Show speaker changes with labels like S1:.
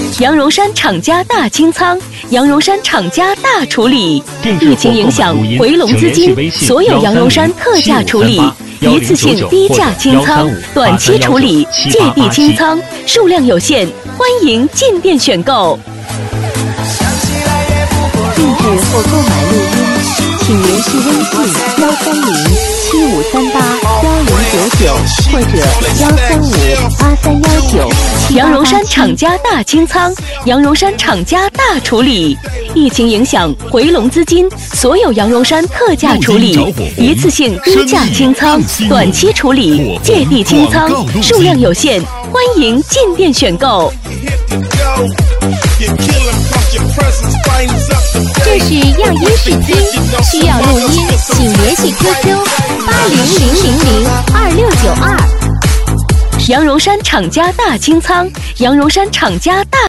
S1: 羊绒衫厂家大清仓，羊绒衫厂家大处理。疫情影响回笼资金，所有羊绒衫特价处理，一次性低价清仓，短期处理，借地清仓，数量有限，欢迎进店选购。
S2: 定制或购买录音，请联系微信13075381099或者1358319。
S1: 羊绒衫厂家大清仓，羊绒衫厂家大处理。疫情影响回笼资金，所有羊绒衫特价处理，一次性低价清仓，短期处理，借地清仓，数量有限，欢迎进店选购。
S2: 这是样音试听，需要录音，请联系 QQ8000022692。
S1: 羊绒衫厂家大清仓，羊绒衫厂家大